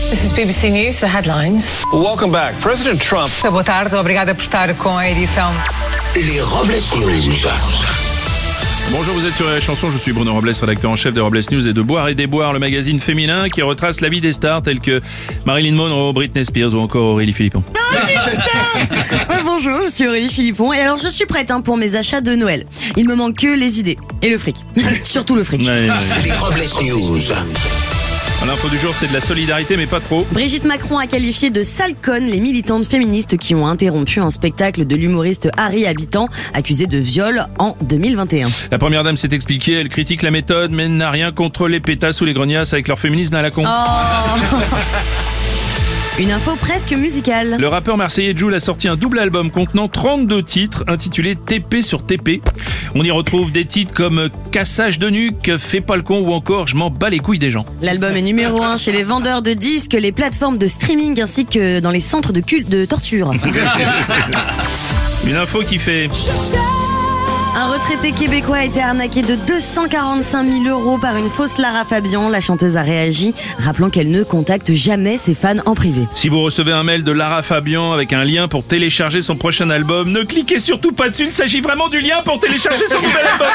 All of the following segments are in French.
This is BBC News, the headlines. Welcome back. President Trump. Boa tarde, obrigada por estar com a edição. Les Robles News. Bonjour, vous êtes sur la chanson, je suis Bruno Robles, rédacteur en chef des Robles News et de Boire et Déboire, le magazine féminin qui retrace la vie des stars telles que Marilyn Monroe, Britney Spears ou encore Aurélie Philippon. Oh, j'ai une star. Bonjour, je suis Aurélie Philippon et alors je suis prête pour mes achats de Noël. Il me manque que les idées et le fric. Surtout le fric. Ouais. Les Robles News. L'info du jour, c'est de la solidarité, mais pas trop. Brigitte Macron a qualifié de sale conne les militantes féministes qui ont interrompu un spectacle de l'humoriste Harry Habitant, accusé de viol en 2021. La première dame s'est expliquée, elle critique la méthode, mais n'a rien contre les pétasses ou les gregnasses avec leur féminisme à la con. Oh. Une info presque musicale. Le rappeur marseillais Jul a sorti un double album contenant 32 titres intitulé TP sur TP. On y retrouve des titres comme Cassage de nuque, Fais pas le con ou encore Je m'en bats les couilles des gens. L'album est numéro 1 chez les vendeurs de disques, les plateformes de streaming ainsi que dans les centres de culte de torture. Une info qui fait... Un retraité québécois a été arnaqué de 245 000 € par une fausse Lara Fabian. La chanteuse a réagi, rappelant qu'elle ne contacte jamais ses fans en privé. Si vous recevez un mail de Lara Fabian avec un lien pour télécharger son prochain album, ne cliquez surtout pas dessus, il s'agit vraiment du lien pour télécharger son nouvel album.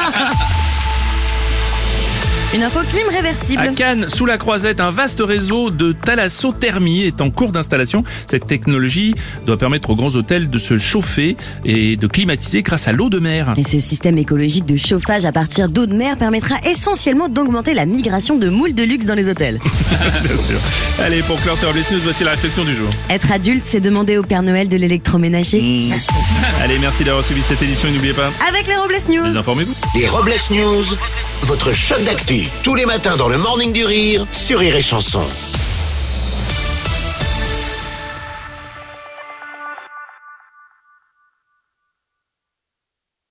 Une info clim réversible. À Cannes, sous la Croisette, un vaste réseau de thalassothermie est en cours d'installation. Cette technologie doit permettre aux grands hôtels de se chauffer et de climatiser grâce à l'eau de mer. Et ce système écologique de chauffage à partir d'eau de mer permettra essentiellement d'augmenter la migration de moules de luxe dans les hôtels. Bien sûr. Allez, pour clore Robles News, voici la réflexion du jour. Être adulte, c'est demander au Père Noël de l'électroménager. Allez, merci d'avoir suivi cette édition et n'oubliez pas, Avec les Robles News. désinformez-vous. Les Robles News, votre choc d'actu, tous les matins dans le Morning du Rire, sur Rire et Chanson.